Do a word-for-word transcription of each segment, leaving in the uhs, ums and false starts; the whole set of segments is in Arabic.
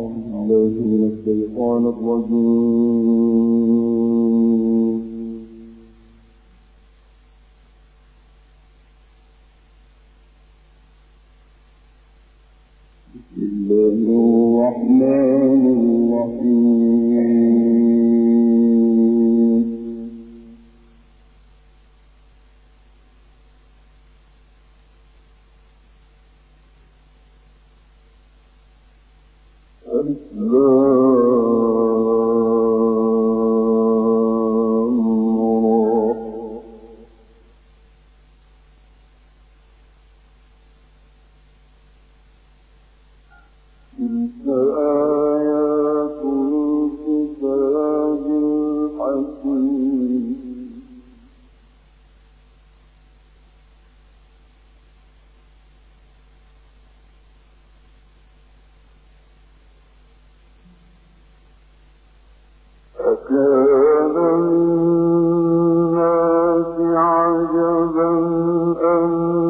الشيطان الرجيم. بسم الله الرحمن الرحيم. أكان للناس عجبا أن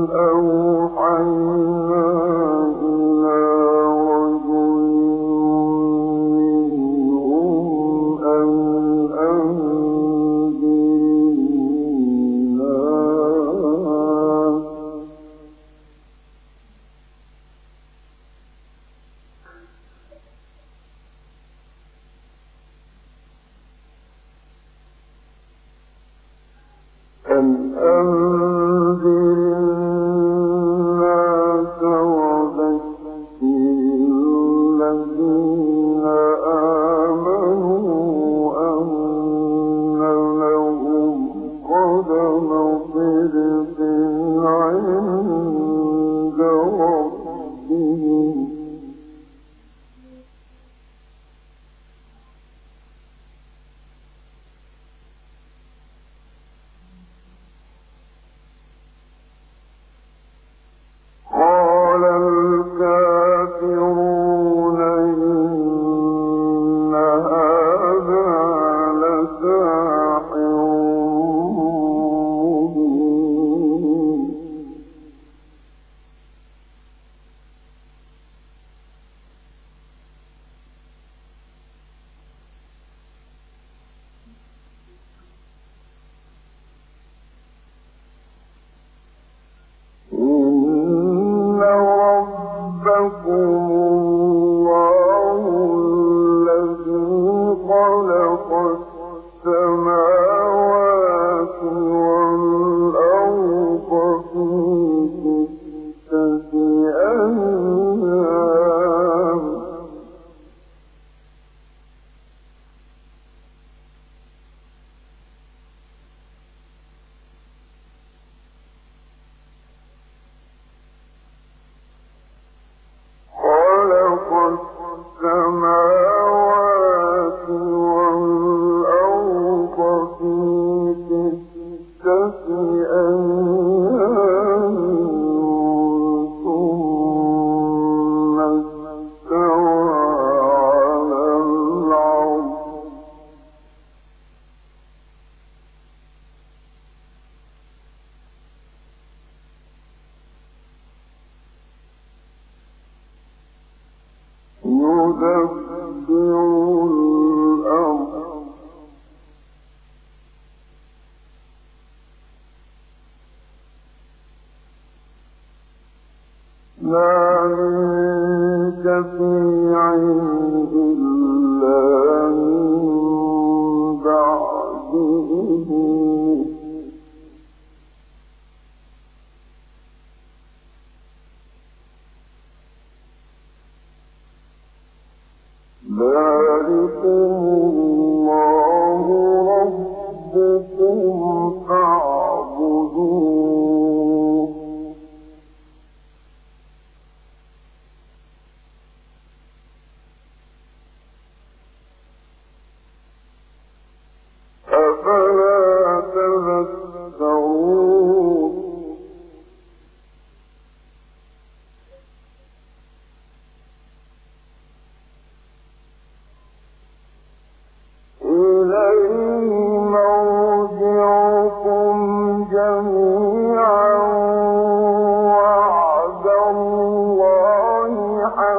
أوحينا إلى رجل منهم أن أنذر الناس أن أنذر الناس وبشر الذين آمنوا أن لهم قدم صدق عند ربهم. قال الكافرون إن هذا لساحر مبين. إن ربكم الله الذي خلق السماوات والأرض في ستة أيام خلق السماوات والأرض في ستة أيام ثم استوى على العرش يدبر الأمر ما من شفيع إلا من بعد إذنه ذلكم الله ربكم فاعبدوه أفلا تذكرون.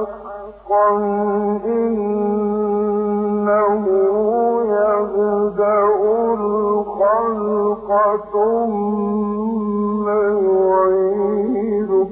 حقا إنه يبدأ الخلق ثم يعيده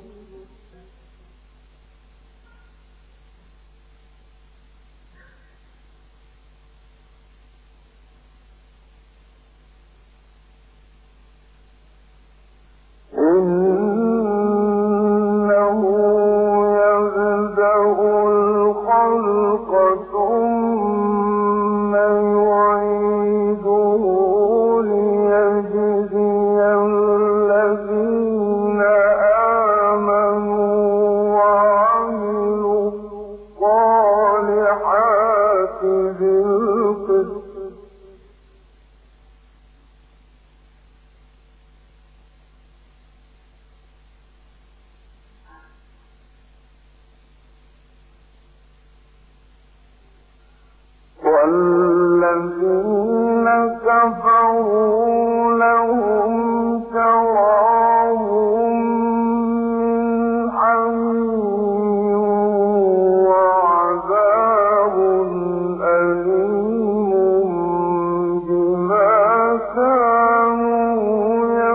والذين كفروا لهم شراب من حميم وعذاب أليم بما كانوا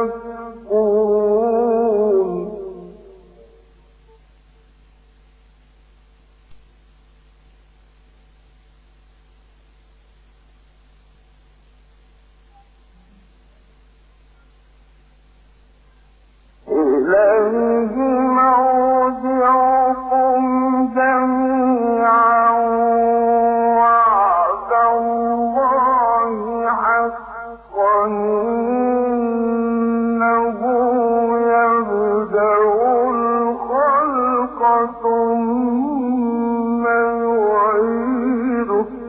يكفرون إليه مرجعكم جميعا وعد الله حقا إنه يبدأ الخلق ثم يعيده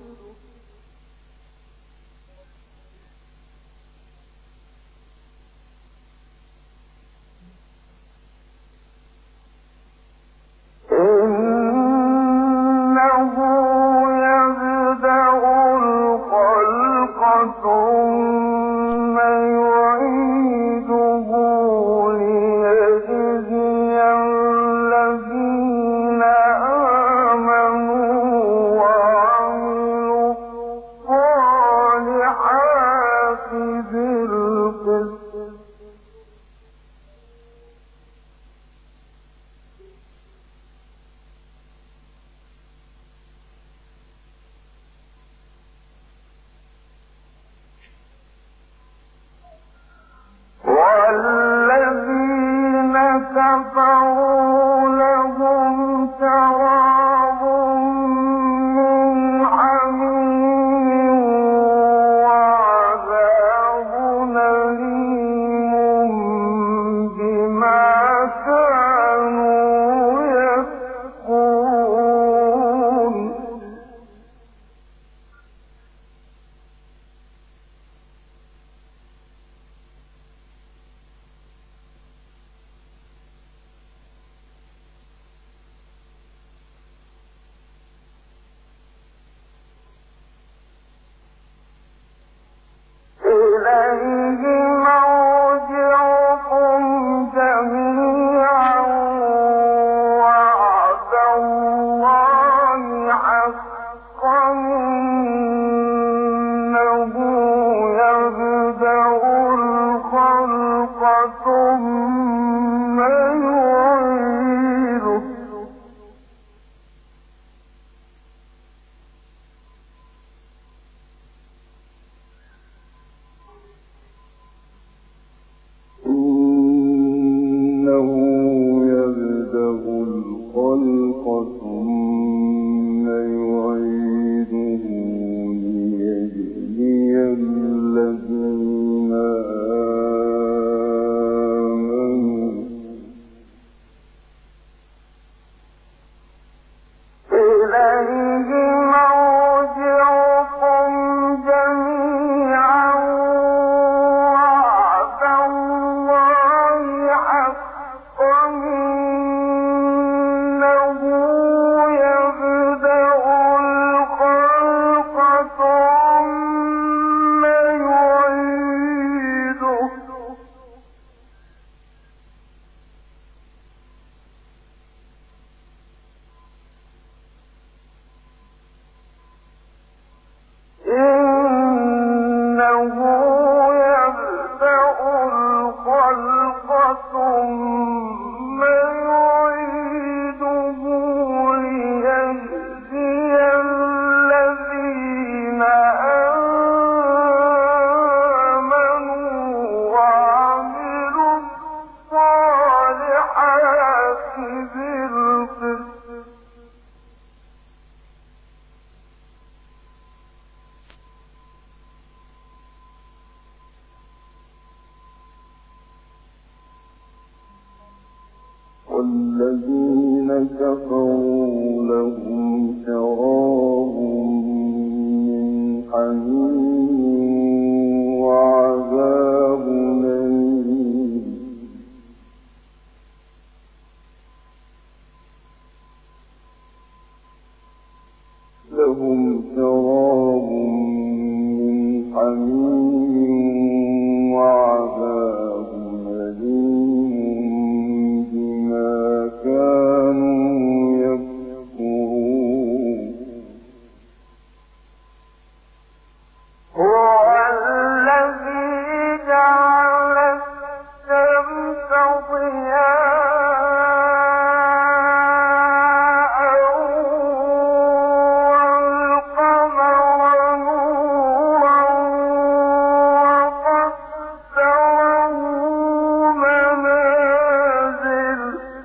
إنه يبدأ الخلق ثم يعيده ليجزي الذين آمنوا وعملوا الصالحات بالقسط والذين كفروا لهم شراب من حميم وعذاب أليم بما كانوا يكفرون إليه مرجعكم جميعا وعد الله حقا إنه يبدأ الخلق ثم يعيده إنه يبدأ الخلق ثم يعيده ليجزي الذين آمنوا إليه مرجعكم جميعا وعد الله حقا إنه يبدأ الخلق ثم يعيده والذين كفروا لهم شراب من حميم وعذاب أليم لهم شراب من حميم وعذاب أليم بما كانوا يكفرون هو الذي جعل الشمس ضياء والقمر نورا وقدره منازل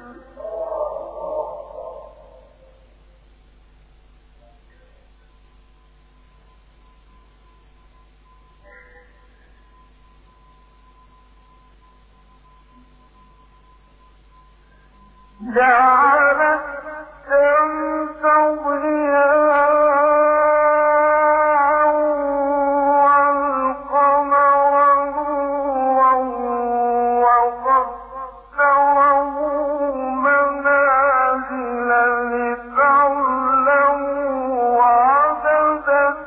جعل الشمس ضياء والقمر نورا وقدره منازل لتعلموا عدد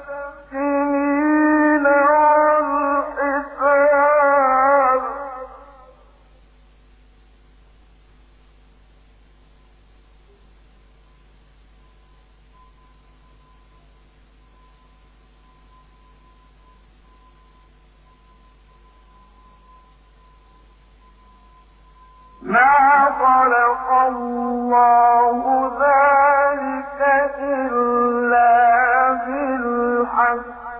السنين والحساب ما خلق الله ذلك إلا بالحق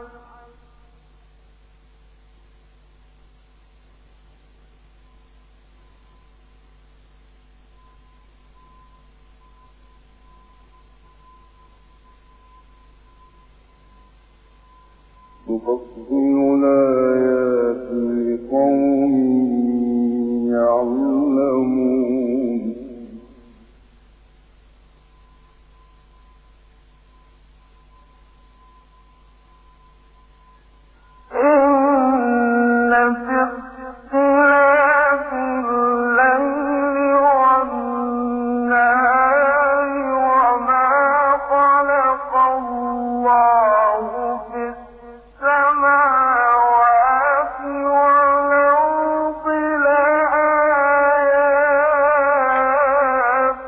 يفصل الآيات لقوم يعلمون إن في اختلاف الليل والنهار وما خلق الله في السماوات والأرض لآيات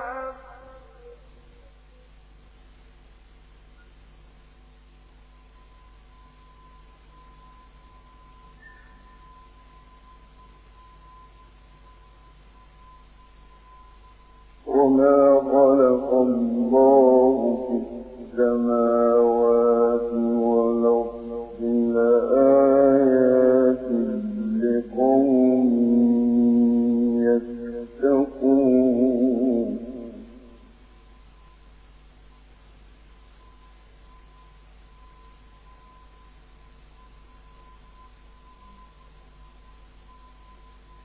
وما خلق الله في السماوات والأرض لآيات لقوم يتقون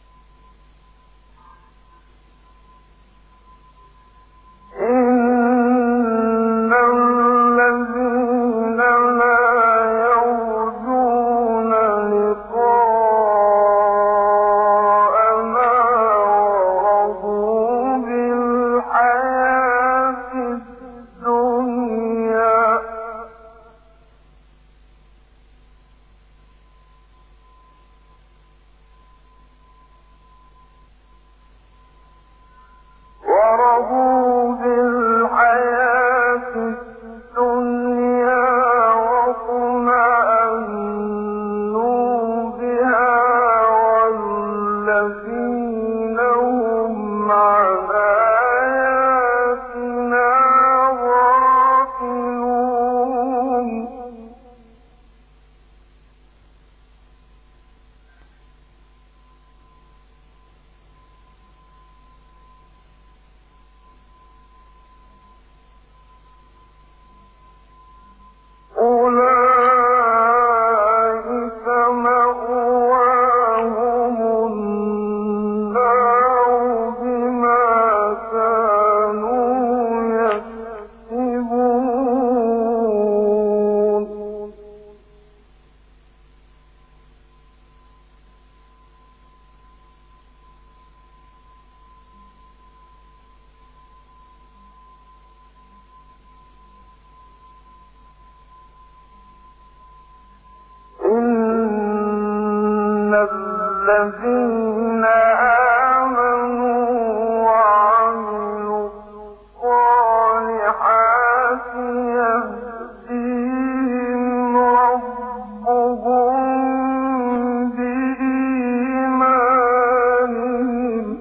إن الذين آمنوا وعملوا الصالحات يهديهم ربهم بإيمانهم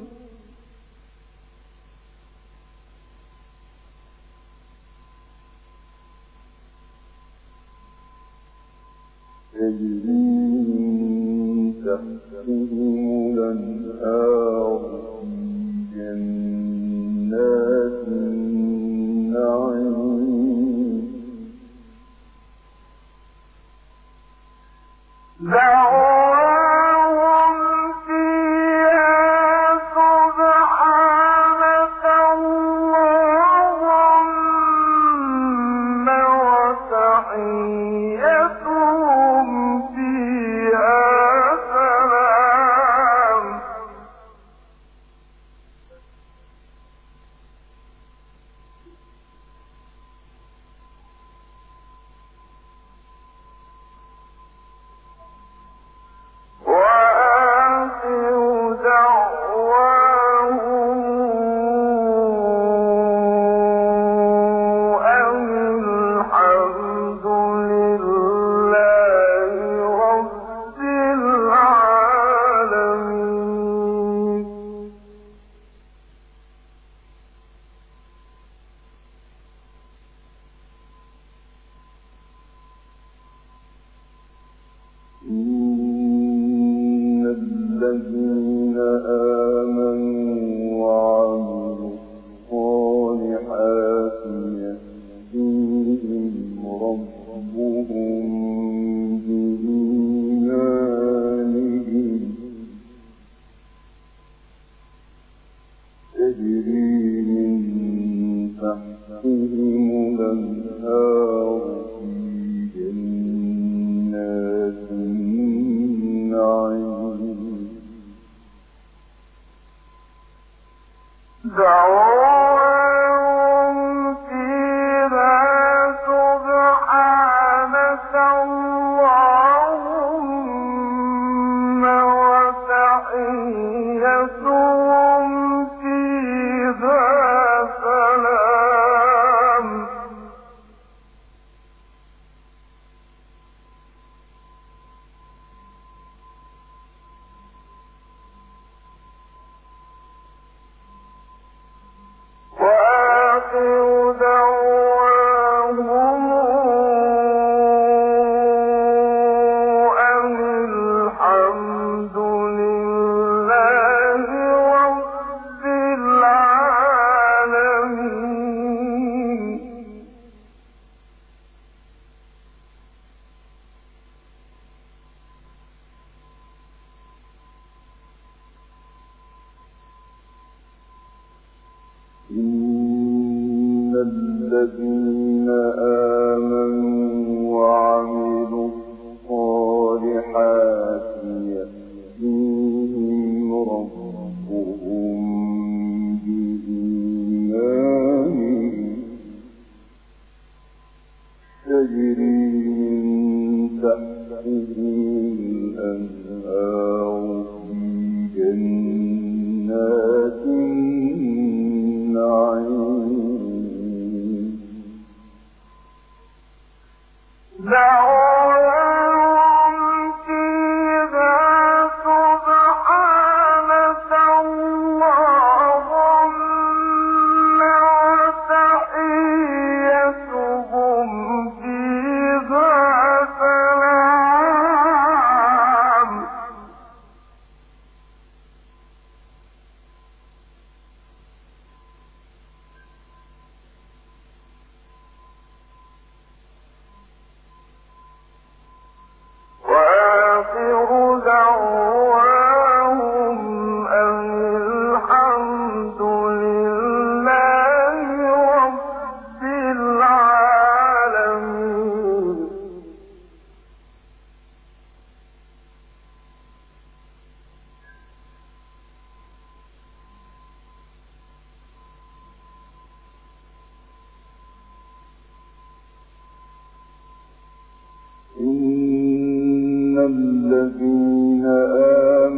تجري تحتهم الأنهار في جنات النعيم دعواهم فيها سبحانك اللهم وتحيتهم فيها سلام وآخر دعواهم أن الحمد لله رب العالمين إن الذين آمنوا وعملوا الصالحات يهديهم ربهم بإيمانهم تجري من تحتهم الأنهار في جنات النعيم دعواهم فيها سبحانك اللهم وتحيتهم فيها سلام وآخر دعواهم أن الحمد لله رب العالمين إن الذين آمنوا وعملوا الصالحات يهديهم ربهم بإيمانهم تجري من تحتهم الأنهار في جنات النعيم دعواهم فيها سبحانك اللهم وتحيتهم فيها سلام وآخر دعواهم أن الحمد لله رب العالمين إن الذين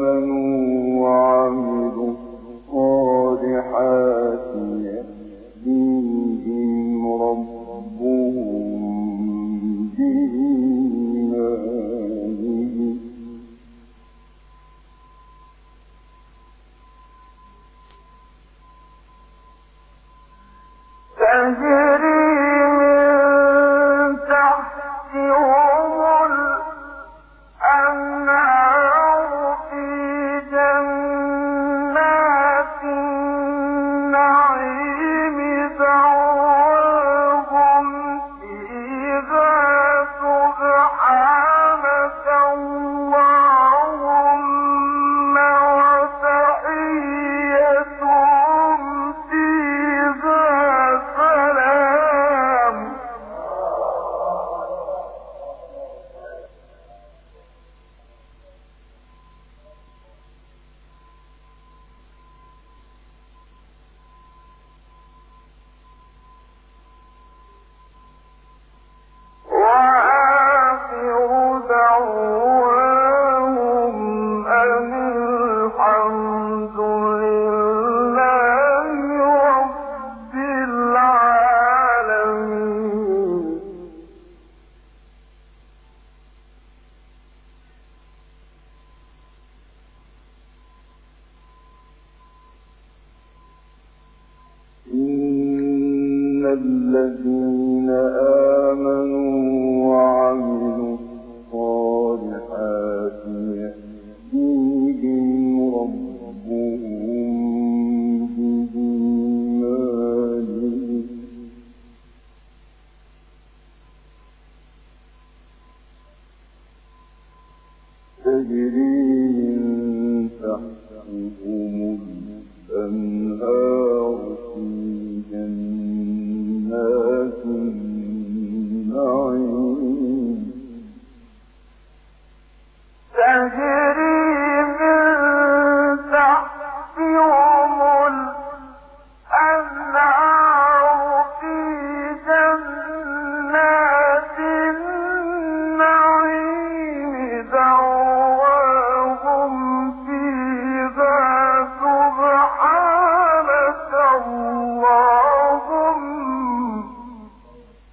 الذين آمنوا وعملوا الصالحات يهديهم ربهم بإيمانهم تجري من تحتهم الأنهار في جنات النعيم تجري من تحتهم الأنهار في جنات النعيم دعواهم فيها سبحانك اللهم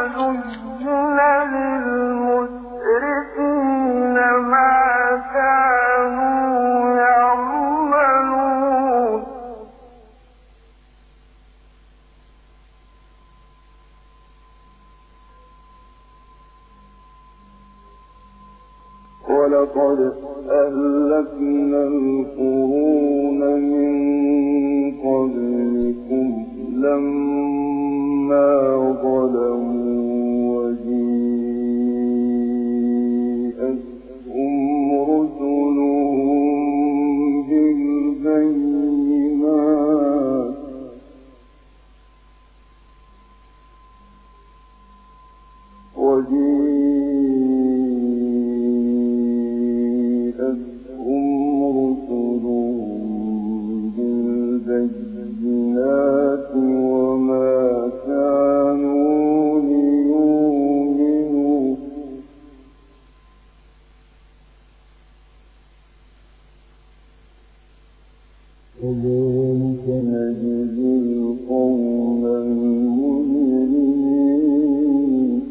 ولقد أهلكنا القرون من قبلكم لما ظلموا وجيءتهم رسلهم بالبينات وجيء بالبينات وما كانوا ليؤمنوا كذلك نجزي القوم المجرمين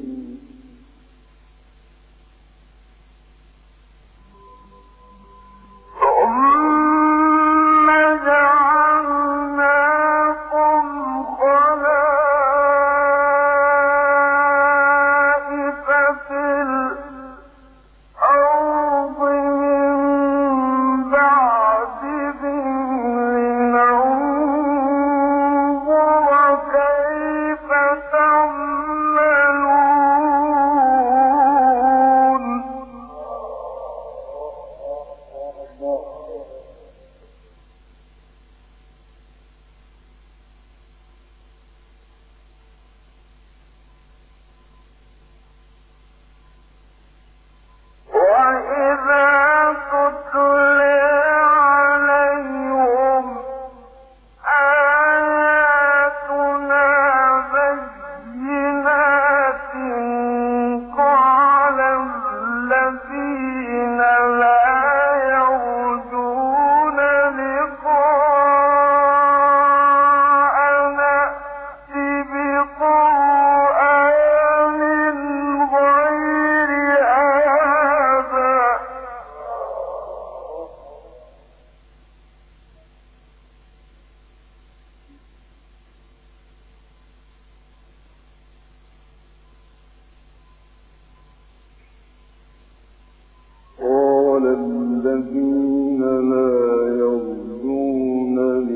الذين لا يرجون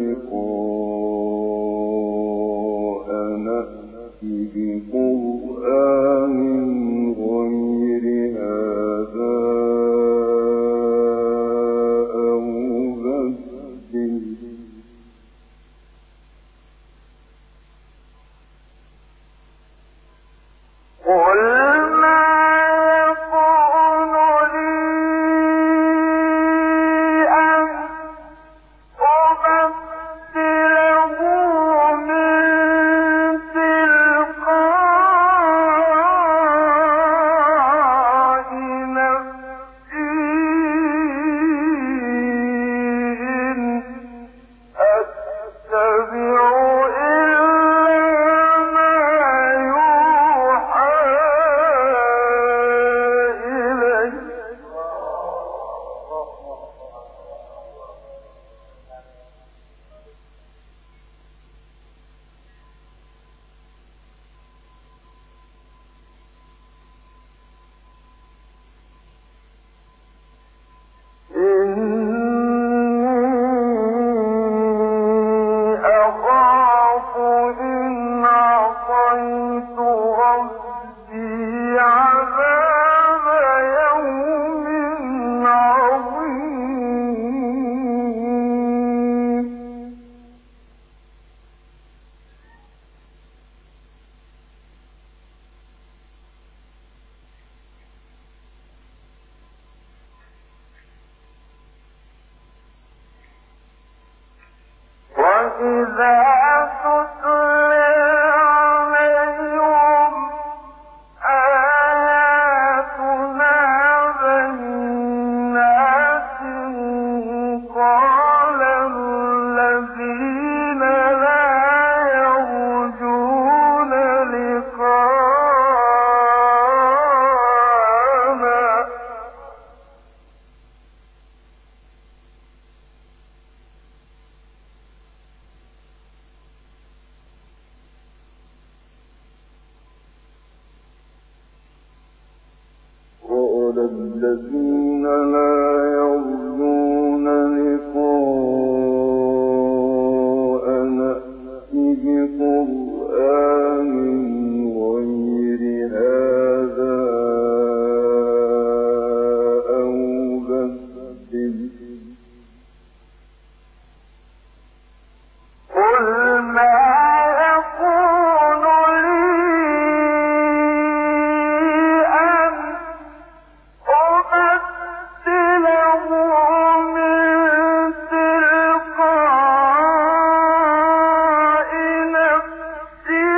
لقاءنا ائت بقرآن غير هذا أو بدل الذين لا يرجون لقاءنا الذين لا يرجون لقاءنا ائت بقرآن غير هذا أو بدل قل ما يكون لي أن أبدله من تلقاء نفسي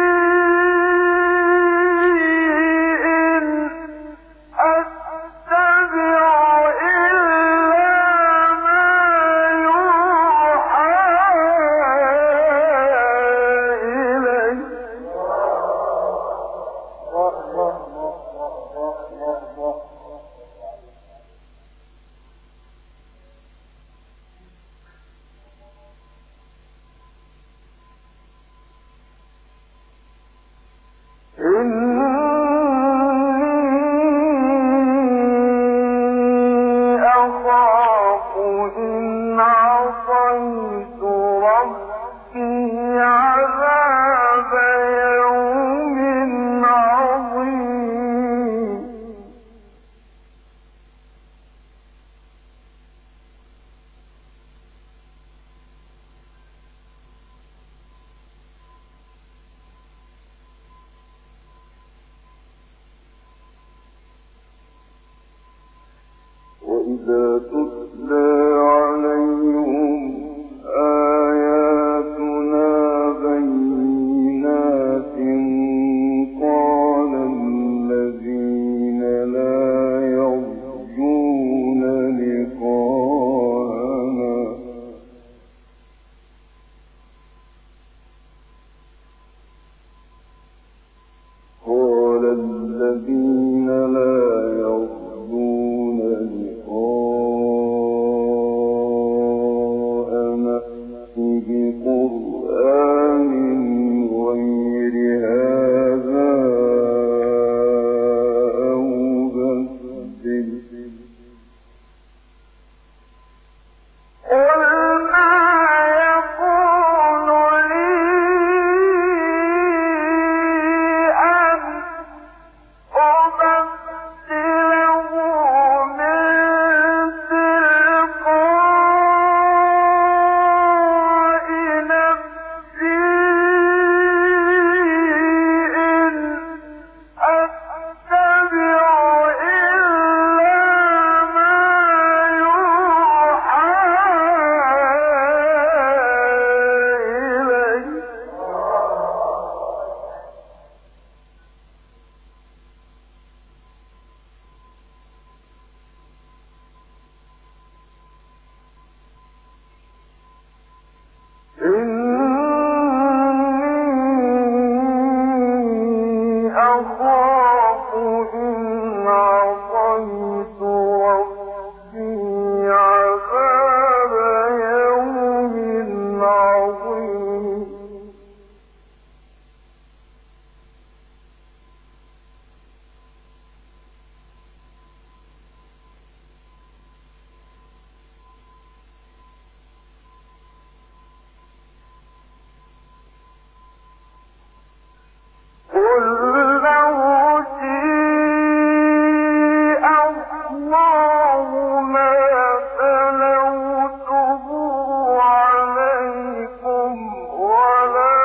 إن أتبع إلا ما يوحى إلي إني أخاف إن عصيت ربي عذاب يوم عظيم وإذا تتلى عليهم آياتنا بينات قال الذين لا يرجون لقاءنا قال الذين لا يرجون لقاءنا ائت بقرآن غير هذا أو بدل قل ما يكون لي أن أبدله من تلقاء نفسي إن أتبع إلا ما يوحى إلي إني أخاف إن عصيت ربي عذاب يوم عظيم قل له شيء الله ما تلوته عليكم ولا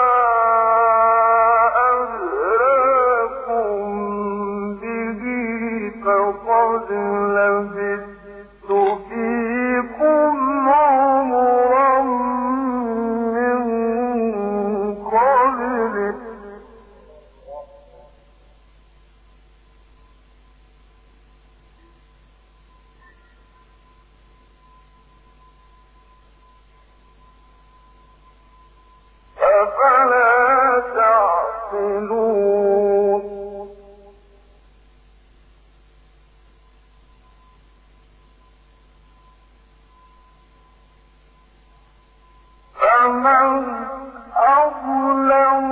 أدراكم به فقد لبثت فيكم عمرا من قبله أفلا تعقلون فمن أظلم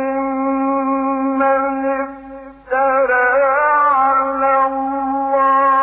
ممن افترى على الله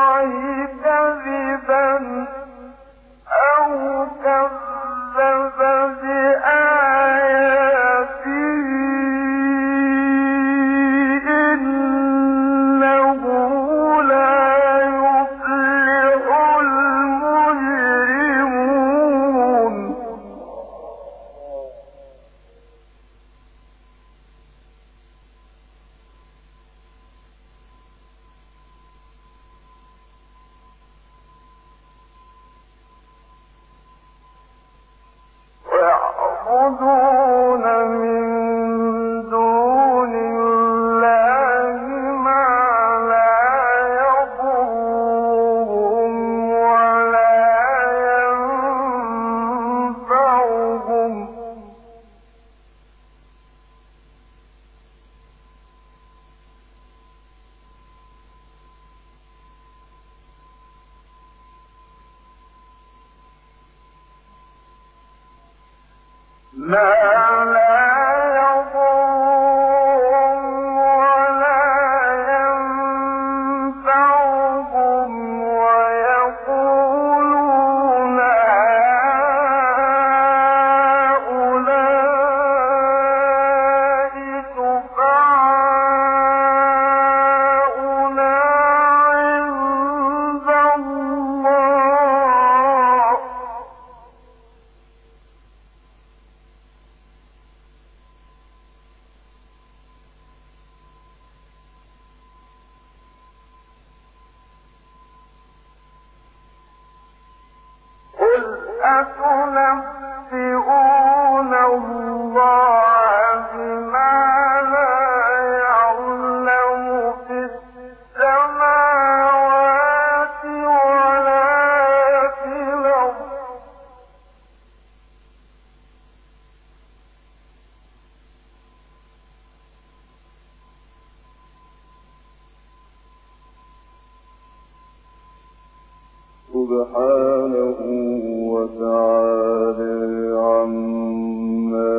سبحانه وتعالى عما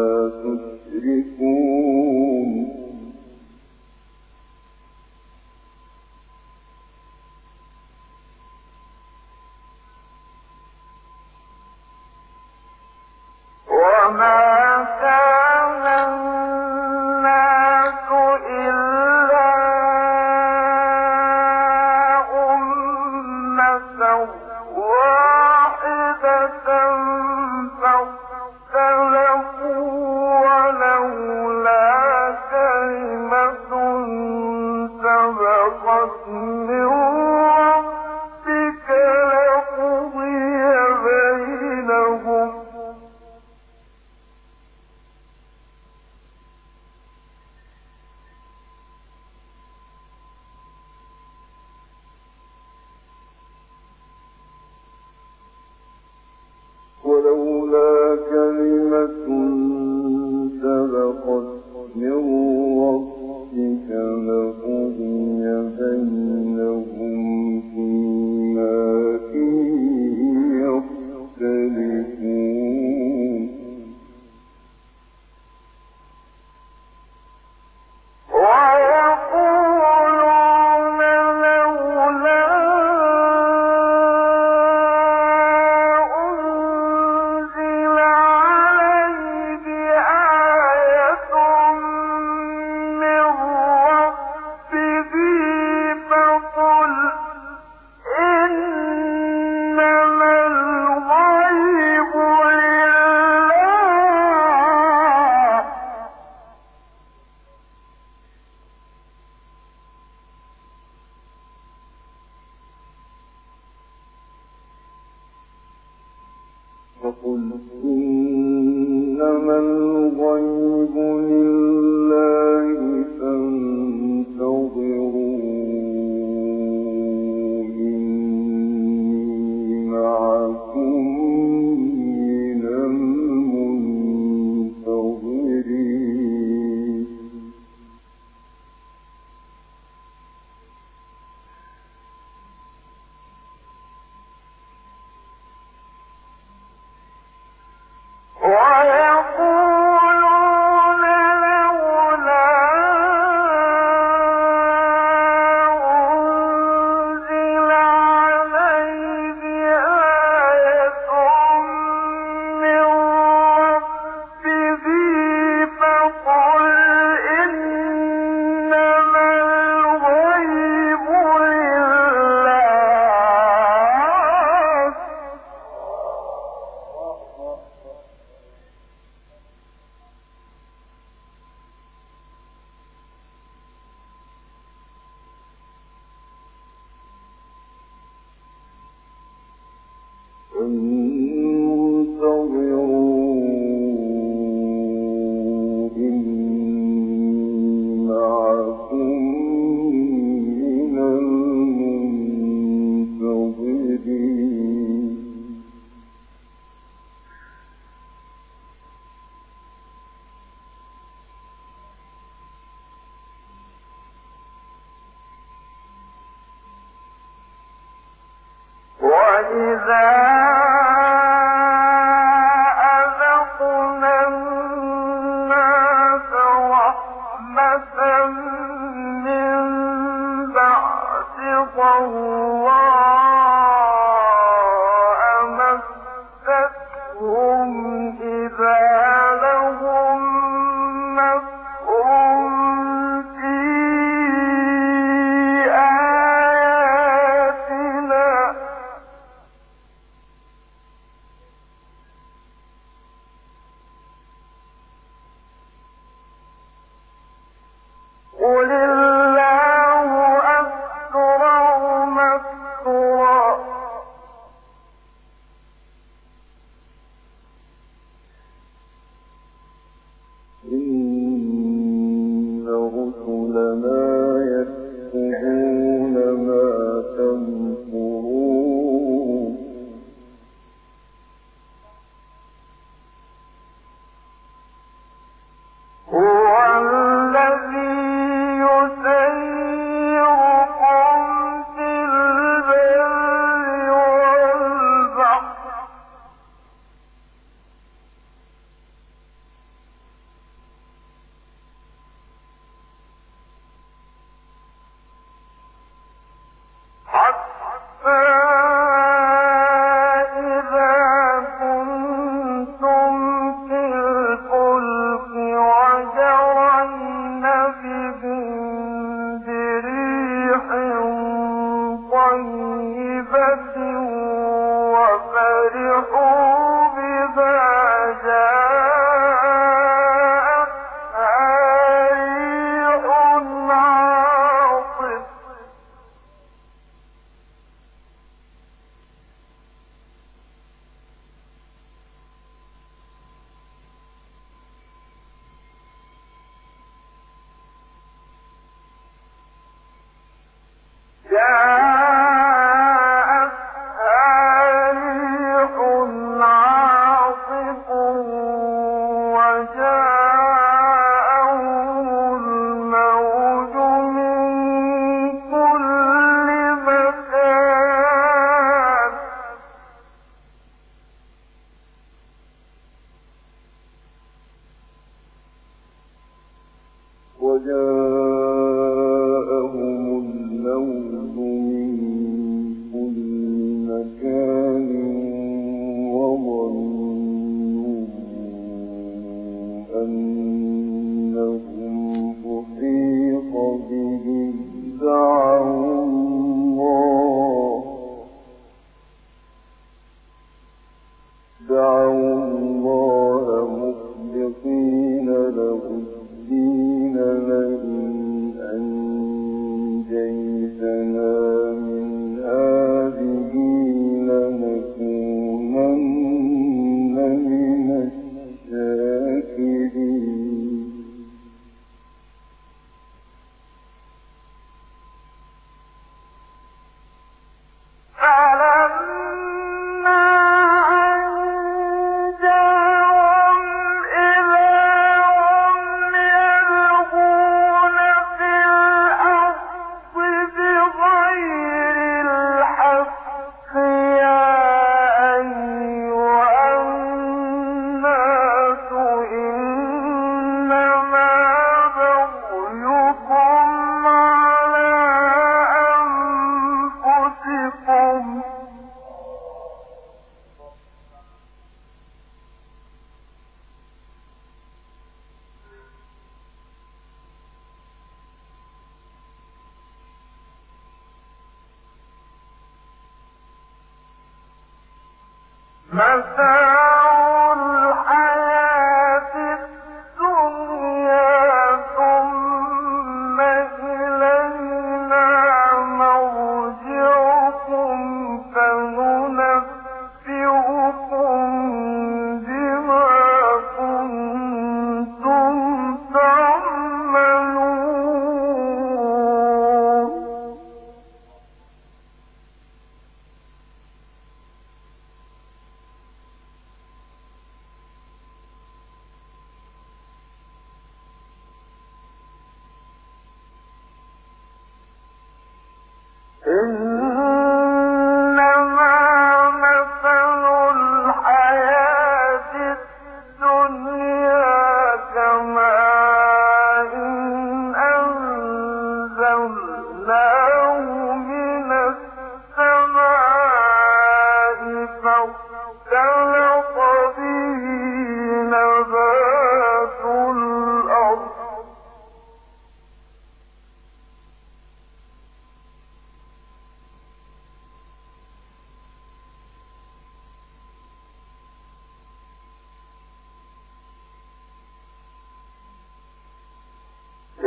تشركون وما كان الناس إلا أمة واحدة فاختلفوا ولولا كلمة سبقت من ربك لقضي بينهم ولولا كلمة سبقت من ربك لقضي بينهم فيما فيه يختلفون ويقولون لولا فقل إنما الغيب لله فانتظروا إني معكم من المنتظرين ويقولون لولا أنزل عليه آية من ربه فقل إنما الغيب لله انتظروا إنما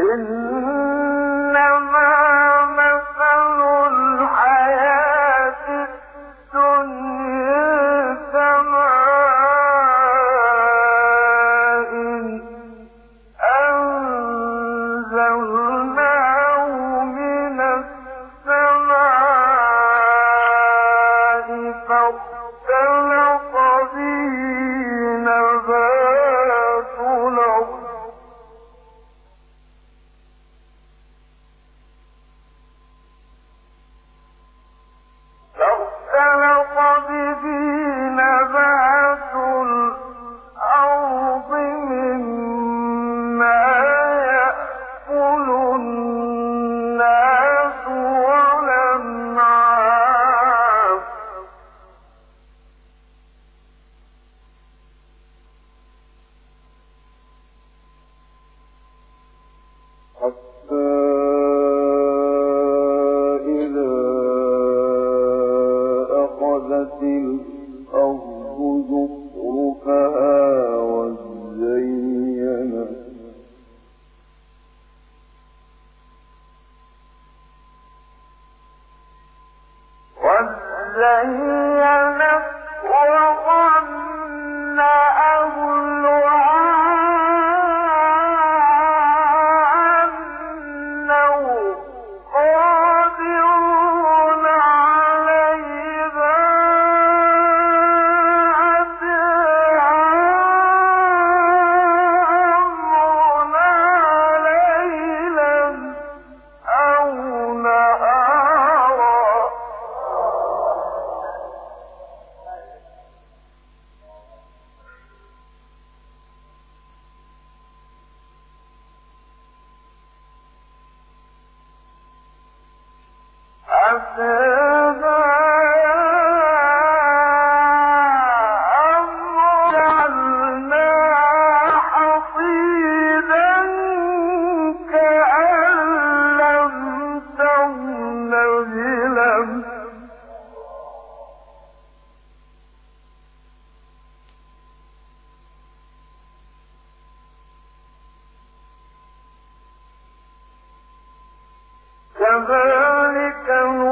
كذلك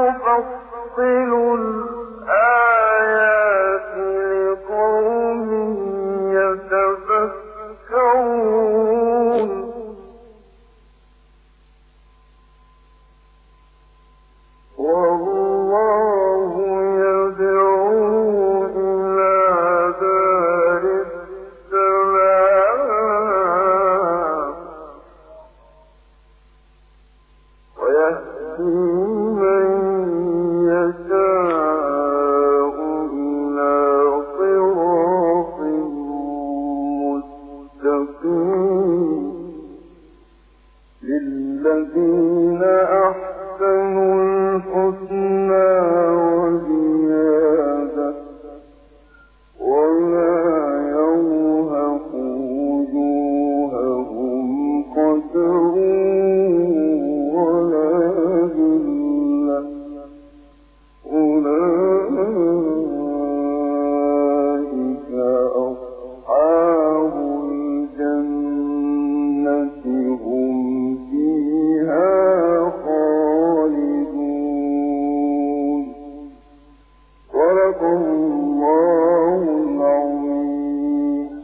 نفصل الآيات لقوم يتفكرون والله يدعو إلى دار السلام ويهدي من يشاء إلى صراط مستقيم للذين أحسنوا